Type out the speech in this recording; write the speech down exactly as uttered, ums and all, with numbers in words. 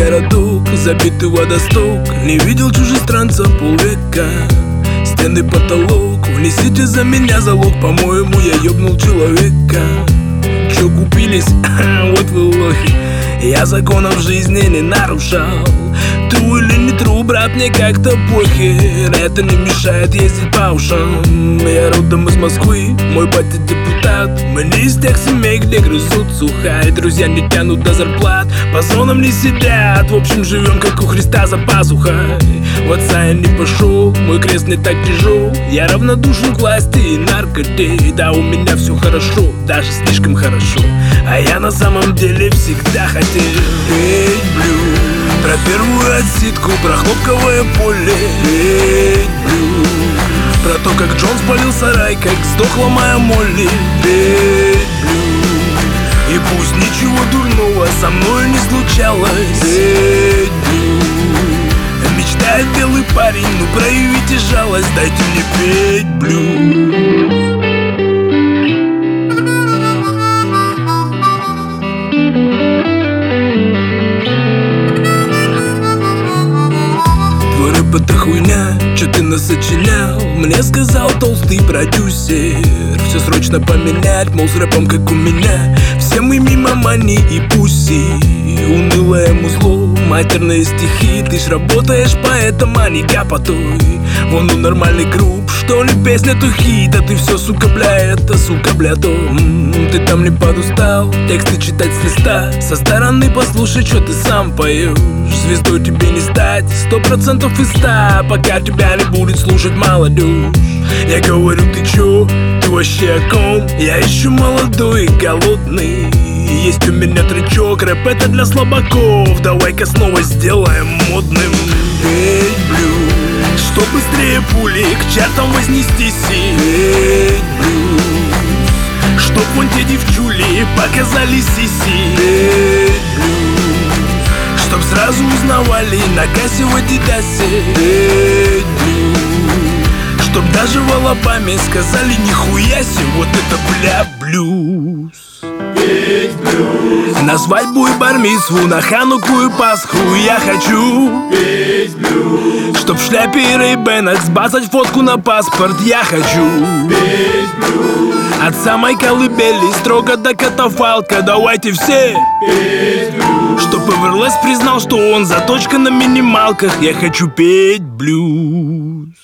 городок, забитый водосток. Не видел чужестранца полвека. Стены, потолок, внесите за меня залог. По-моему, я ёбнул человека. Чё купились? Вот вы лохи. Я законов жизни не нарушал. Тру или не тру, брат, мне как-то похер. Это не мешает ездить по ушам. Я родом из Москвы, мой батя депутат. Мы не из тех семей, где грызут сухарь. Друзья не тянут до зарплат, по зонам не сидят. В общем, живем как у Христа за пазухой. В отца я не пошел, мой крест не так тяжел. Я равнодушен к власти и наркоте. Да, у меня все хорошо, даже слишком хорошо. А я на самом деле всегда хотел петь блюз. Про первую отсидку, про хлопковое поле. Петь блюз. Про то, как Джон спалил сарай, как сдохла моя Молли. Петь блюз. И пусть ничего дурного со мной не случалось. Петь блюз. Мечтает белый парень, ну проявите жалость, дайте мне петь блюз. Это хуйня, чё ты насочинял? Мне сказал толстый продюсер. Все срочно поменять, мол, с рэпом как у меня. Все мы мимо мани и пуси. Унылое музло, матерные стихи. Ты ж работаешь поэтом, а не капотой. Вон у нормальный групп, что ли, песня то хит. А ты все, сука, бля, это, сука, бля, то м-м, ты там не подустал тексты читать с листа. Со стороны послушай, что ты сам поешь. Звездой тебе не стать, сто процентов из ста, пока тебя не будет слушать молодежь. Я говорю, ты чё? Ты вообще о ком? Я еще молодой и голодный. Есть у меня тречок, рэп это для слабаков. Давай-ка снова сделаем модным. Петь блюз, чтоб быстрее пули к чертам вознестись. Петь блюз, чтоб вон те девчули показали сиси. Петь блюз, чтоб сразу узнавали на кассе в Адидасе. Петь блюз, чтоб даже в Алабаме сказали нихуя себе, вот это бля блюз. Петь блюз. На свадьбу и бар-мицву, на хануку и пасху я хочу петь блюз. Чтоб в шляпе и рейбенах сбазать фотку на паспорт я хочу петь блюз. От самой колыбели строго до катафалка, давайте все петь блюз. Чтоб Эверлест признал, что он заточка на минималках. Я хочу петь блюз.